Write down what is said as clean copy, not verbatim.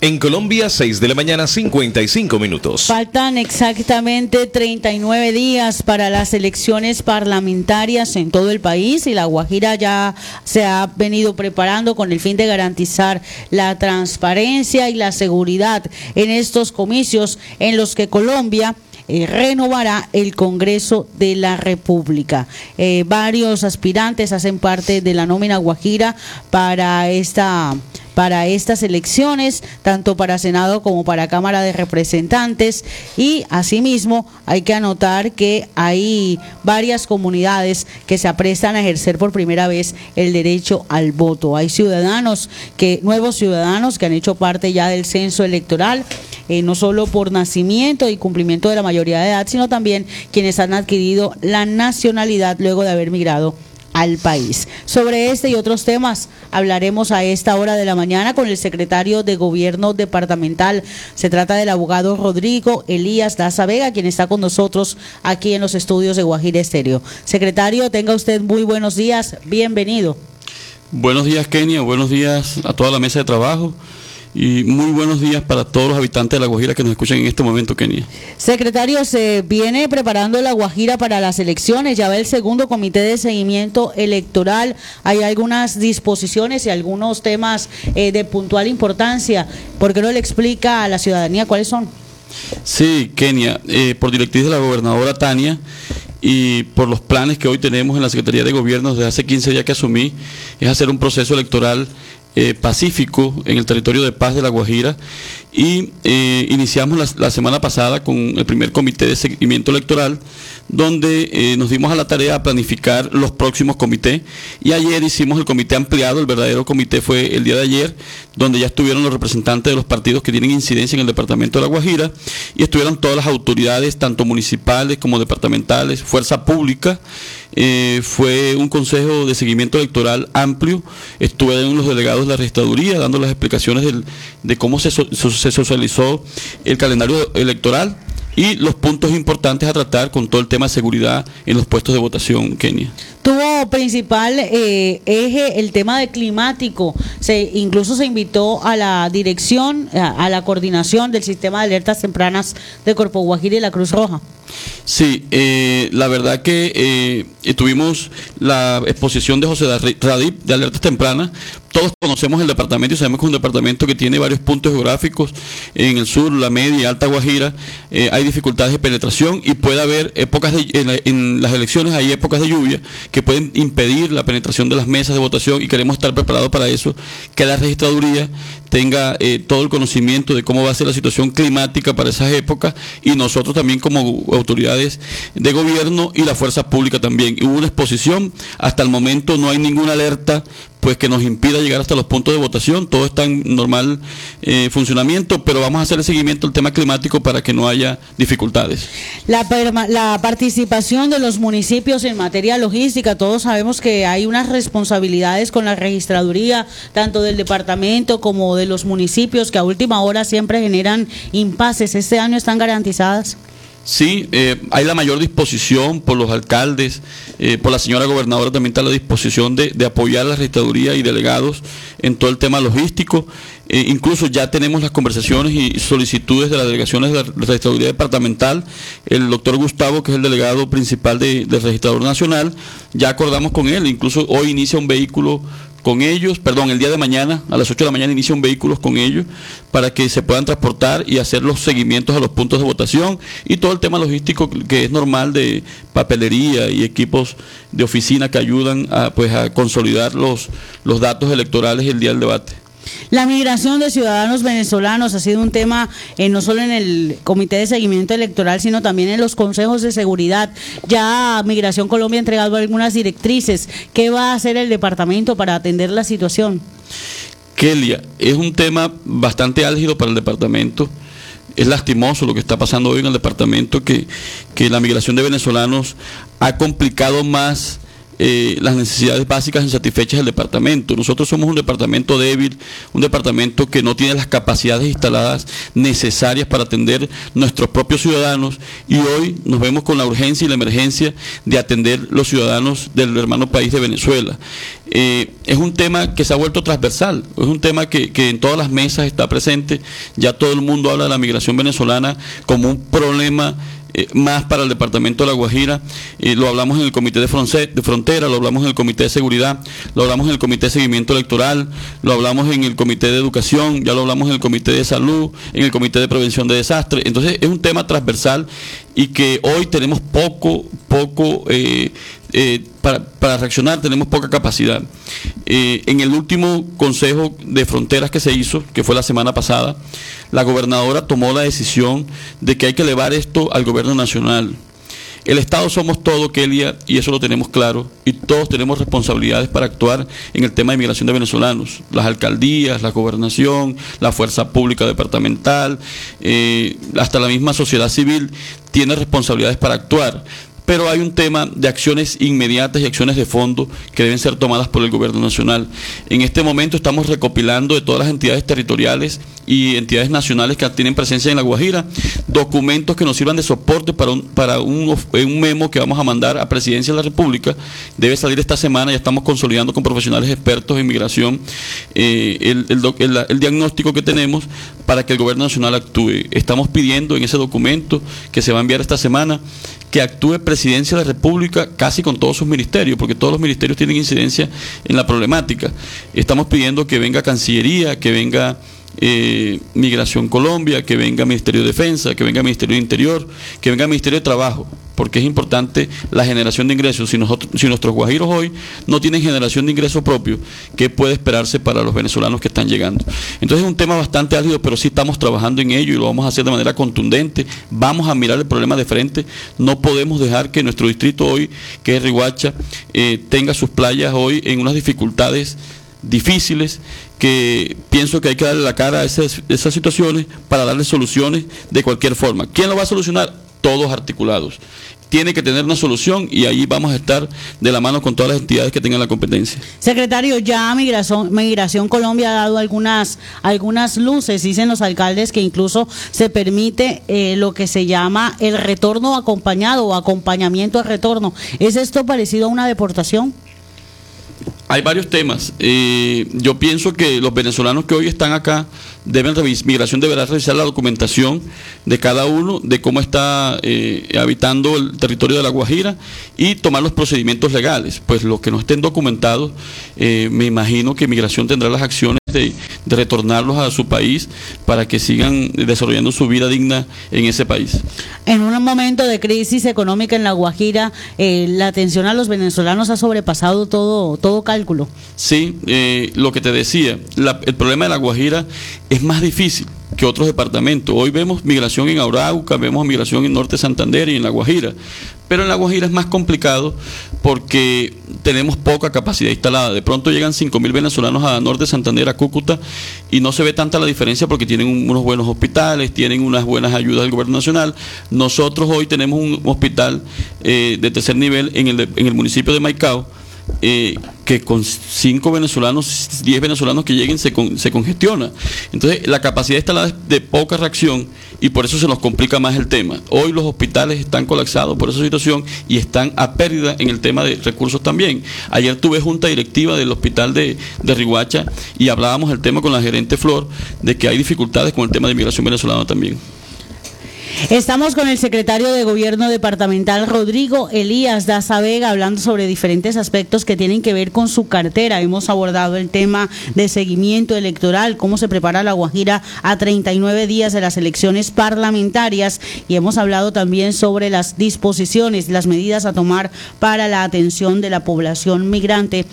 En Colombia, 6 de la mañana, 55 minutos. Faltan exactamente 39 días para las elecciones parlamentarias en todo el país y La Guajira ya se ha venido preparando con el fin de garantizar la transparencia y la seguridad en estos comicios en los que Colombia renovará el Congreso de la República. Varios aspirantes hacen parte de la nómina Guajira para estas elecciones, tanto para Senado como para Cámara de Representantes, y asimismo hay que anotar que hay varias comunidades que se aprestan a ejercer por primera vez el derecho al voto. Hay nuevos ciudadanos que han hecho parte ya del censo electoral, no solo por nacimiento y cumplimiento de la mayoría de edad, sino también quienes han adquirido la nacionalidad luego de haber migrado al país. Sobre este y otros temas hablaremos a esta hora de la mañana con el secretario de Gobierno Departamental. Se trata del abogado Rodrigo Elías Daza Vega, quien está con nosotros aquí en los estudios de Guajira Estéreo. Secretario, tenga usted muy buenos días, bienvenido. Buenos días, Kenia, buenos días a toda la mesa de trabajo. Y muy buenos días para todos los habitantes de La Guajira que nos escuchan en este momento, Kenia. Secretario, se viene preparando La Guajira para las elecciones, ya va el segundo comité de seguimiento electoral, hay algunas disposiciones y algunos temas de puntual importancia. ¿Por qué no le explica a la ciudadanía cuáles son? Sí, Kenia, por directriz de la gobernadora Tania y por los planes que hoy tenemos en la Secretaría de Gobierno desde hace 15 días que asumí, es hacer un proceso electoral pacífico en el territorio de paz de La Guajira, y iniciamos la semana pasada con el primer comité de seguimiento electoral, donde nos dimos a la tarea a planificar los próximos comités, y ayer hicimos el comité ampliado. El verdadero comité fue el día de ayer, donde ya estuvieron los representantes de los partidos que tienen incidencia en el departamento de La Guajira, y estuvieron todas las autoridades, tanto municipales como departamentales, fuerza pública. Fue un consejo de seguimiento electoral amplio. Estuvieron los delegados de la registraduría dando las explicaciones de cómo se socializó el calendario electoral y los puntos importantes a tratar con todo el tema de seguridad en los puestos de votación, Kenia. Tuvo principal eje el tema de climático. Incluso se invitó a la dirección, a la coordinación del sistema de alertas tempranas de Corpo Guajira y la Cruz Roja. Sí, la verdad que tuvimos la exposición de José Radip de alertas tempranas. Todos conocemos el departamento y sabemos que es un departamento que tiene varios puntos geográficos en el sur, la media y alta Guajira. Hay dificultades de penetración y puede haber épocas en las elecciones, hay épocas de lluvia que pueden impedir la penetración de las mesas de votación, y queremos estar preparados para eso, que la registraduría tenga todo el conocimiento de cómo va a ser la situación climática para esas épocas, y nosotros también como autoridades de gobierno y la fuerza pública también. Hubo una exposición, hasta el momento no hay ninguna alerta pues que nos impida llegar hasta los puntos de votación, todo está en normal funcionamiento, pero vamos a hacer el seguimiento del tema climático para que no haya dificultades. La participación de los municipios en materia logística, todos sabemos que hay unas responsabilidades con la registraduría, tanto del departamento como de los municipios, que a última hora siempre generan impases. ¿Este año están garantizadas? Sí, hay la mayor disposición por los alcaldes, por la señora gobernadora también está a la disposición de apoyar a la registraduría y delegados en todo el tema logístico. Incluso ya tenemos las conversaciones y solicitudes de las delegaciones de la registraduría departamental. El doctor Gustavo, que es el delegado principal del registrador nacional, ya acordamos con él, incluso hoy inicia un vehículo con ellos, el día de mañana, a las 8 de la mañana inicia un vehículo con ellos para que se puedan transportar y hacer los seguimientos a los puntos de votación y todo el tema logístico que es normal de papelería y equipos de oficina que ayudan a consolidar los datos electorales el día del debate. La migración de ciudadanos venezolanos ha sido un tema no solo en el Comité de Seguimiento Electoral, sino también en los consejos de seguridad. Ya Migración Colombia ha entregado algunas directrices. ¿Qué va a hacer el departamento para atender la situación? Kelia, es un tema bastante álgido para el departamento. Es lastimoso lo que está pasando hoy en el departamento, que la migración de venezolanos ha complicado más las necesidades básicas insatisfechas del departamento. Nosotros somos un departamento débil, un departamento que no tiene las capacidades instaladas necesarias para atender nuestros propios ciudadanos, y hoy nos vemos con la urgencia y la emergencia de atender los ciudadanos del hermano país de Venezuela. Es un tema que se ha vuelto transversal, es un tema que en todas las mesas está presente. Ya todo el mundo habla de la migración venezolana como un problema más para el departamento de La Guajira. Lo hablamos en el Comité de Frontera, lo hablamos en el Comité de Seguridad, lo hablamos en el Comité de Seguimiento Electoral, lo hablamos en el Comité de Educación, ya lo hablamos en el Comité de Salud, en el Comité de Prevención de Desastres. Entonces es un tema transversal y que hoy tenemos para reaccionar, tenemos poca capacidad. En el último Consejo de Fronteras que se hizo, que fue la semana pasada, la gobernadora tomó la decisión de que hay que elevar esto al gobierno nacional. El Estado somos todo, Kelia, y eso lo tenemos claro, y todos tenemos responsabilidades para actuar en el tema de migración de venezolanos. Las alcaldías, la gobernación, la fuerza pública departamental, hasta la misma sociedad civil tiene responsabilidades para actuar. Pero hay un tema de acciones inmediatas y acciones de fondo que deben ser tomadas por el gobierno nacional. En este momento estamos recopilando de todas las entidades territoriales y entidades nacionales que tienen presencia en La Guajira documentos que nos sirvan de soporte para un memo que vamos a mandar a Presidencia de la República. Debe salir esta semana, ya estamos consolidando con profesionales expertos en migración el diagnóstico que tenemos para que el gobierno nacional actúe. Estamos pidiendo en ese documento que se va a enviar esta semana que actúe Presidencia de la República casi con todos sus ministerios, porque todos los ministerios tienen incidencia en la problemática. Estamos pidiendo que venga Cancillería, que venga Migración Colombia, que venga Ministerio de Defensa, que venga Ministerio de Interior, que venga Ministerio de Trabajo, porque es importante la generación de ingresos. Si nuestros guajiros hoy no tienen generación de ingresos propios, ¿qué puede esperarse para los venezolanos que están llegando? Entonces es un tema bastante álgido, pero sí estamos trabajando en ello y lo vamos a hacer de manera contundente. Vamos a mirar el problema de frente. No podemos dejar que nuestro distrito hoy, que es Riohacha, tenga sus playas hoy en unas dificultades difíciles, que pienso que hay que darle la cara a esas situaciones para darle soluciones de cualquier forma. ¿Quién lo va a solucionar? Todos articulados. Tiene que tener una solución y ahí vamos a estar de la mano con todas las entidades que tengan la competencia. Secretario, ya Migración Colombia ha dado algunas luces, dicen los alcaldes que incluso se permite lo que se llama el retorno acompañado o acompañamiento al retorno. ¿Es esto parecido a una deportación? Hay varios temas. Yo pienso que los venezolanos que hoy están acá Migración deberá revisar la documentación de cada uno, de cómo está habitando el territorio de La Guajira y tomar los procedimientos legales. Pues los que no estén documentados, me imagino que Migración tendrá las acciones de retornarlos a su país para que sigan desarrollando su vida digna en ese país. En un momento de crisis económica en La Guajira, la atención a los venezolanos ha sobrepasado todo cálculo. Sí, lo que te decía, el problema de La Guajira es más difícil que otros departamentos. Hoy vemos migración en Arauca, vemos migración en Norte Santander y en La Guajira, pero en La Guajira es más complicado porque tenemos poca capacidad instalada. De pronto llegan 5.000 venezolanos a Norte Santander, a Cúcuta, y no se ve tanta la diferencia porque tienen unos buenos hospitales, tienen unas buenas ayudas del gobierno nacional. Nosotros hoy tenemos un hospital de tercer nivel en el municipio de Maicao, que con 5 venezolanos, 10 venezolanos que lleguen se congestiona. Entonces la capacidad instalada es de poca reacción y por eso se nos complica más el tema. Hoy los hospitales están colapsados por esa situación y están a pérdida en el tema de recursos también. Ayer tuve junta directiva del hospital de Riohacha y hablábamos el tema con la gerente Flor de que hay dificultades con el tema de migración venezolana también. Estamos con el secretario de Gobierno departamental, Rodrigo Elías Daza Vega, hablando sobre diferentes aspectos que tienen que ver con su cartera. Hemos abordado el tema de seguimiento electoral, cómo se prepara La Guajira a 39 días de las elecciones parlamentarias, y hemos hablado también sobre las disposiciones, las medidas a tomar para la atención de la población migrante